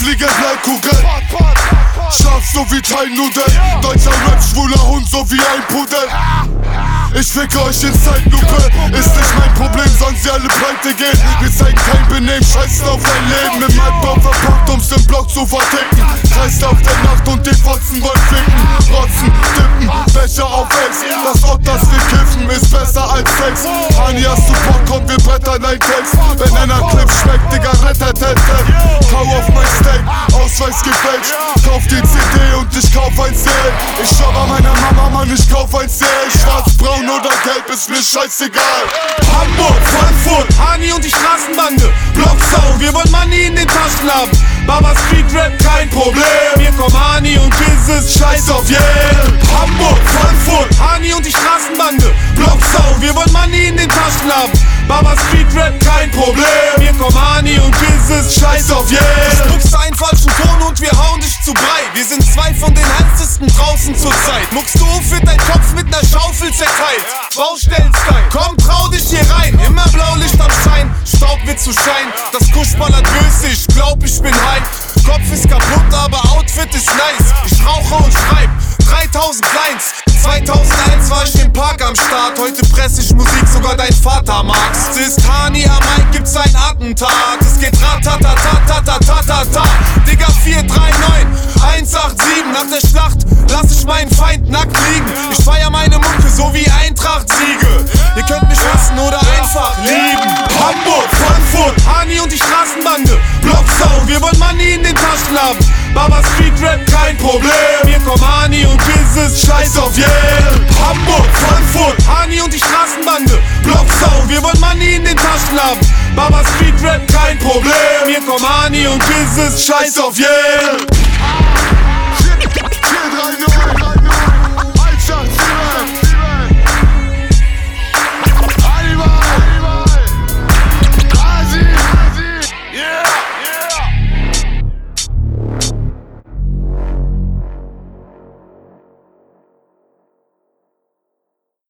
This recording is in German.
fliegen Bleikugeln. Schlaf so wie Teilnudel, deutscher Rap, schwuler Hund so wie ein Pudel. Ich ficke euch in Zeitlupe, ist nicht mein Problem, sollen sie alle pleite gehen. Wir zeigen kein Benehmen, scheißen auf dein Leben. Im Altbau verpackt, um's im Block zu verticken. Kreist auf der Nacht und die Fotzen wollen ficken. Rotzen, dippen, Becher auf Ex. Das Ort, das wir kiffen, ist besser als Sex. Hani, hast du Bock, komm, wir brettern ein Text. Wenn einer Clip schmeckt, Digga, rettet. Kau auf mein Steak, Ausweis gefälscht. Kauf die CD und ich kauf ein CL. Ich schau bei meiner Mama, Mann, ich kauf ein CL. Schwarz, braun oder gelb, ist mir scheißegal. Hamburg, Frankfurt, Hani und die Straßenbande. Blocksau, wir wollen Money in den Taschen haben. Baba Street Rap, kein Problem. Hier kommen Hani und dieses Scheiß auf jeden. Hamburg, Frankfurt, Hani und die Straßenbande. Blocksau, wir wollen Money in den Taschen haben. Baba Street Rap, kein Problem. Hier kommen Hani und dieses Scheiß auf jeden. Du spuckst einen falschen Ton und wir hauen dich zu Brei. Wir sind zwei von den heißesten draußen zur Zeit. Muckst du auf, wird dein Kopf mit ner Schaufel zerteilt. Baustellen-Style, komm, trau dich hier rein. Immer Blaulicht am Schein, Staub wird zu Schein. Das Kusch ballert böse, ich glaub, ich bin high. Kopf ist kaputt, aber Outfit ist nice. Ich rauche und schreib 3000 Kleins. 2001 war ich im Park am Start. Heute press ich Musik, sogar dein Vater mag's. Es ist Hani, am Mike gibt's ein Attentat. Es geht ratatatatatatatata. Digga 439 187. Nach der Schlacht lass ich meinen Feind nackt liegen. Ich feier meine Mucke so wie Eintracht-Siege. Ihr könnt mich hassen oder einfach lieben. Hamburg, Frankfurt, Hani und die Straßenbande. Blocksau, wir wollen Money in den Taschen haben. Baba Street Rap, kein Problem. Hier kommen Hani und dieses Scheiß auf jeden. Hamburg, Frankfurt, Hani und die Straßenbande. Blocksau, wir wollen Money in den Taschen haben. Baba Street Rap, kein Problem. Hier kommen Hani und dieses Scheiß auf jeden. 439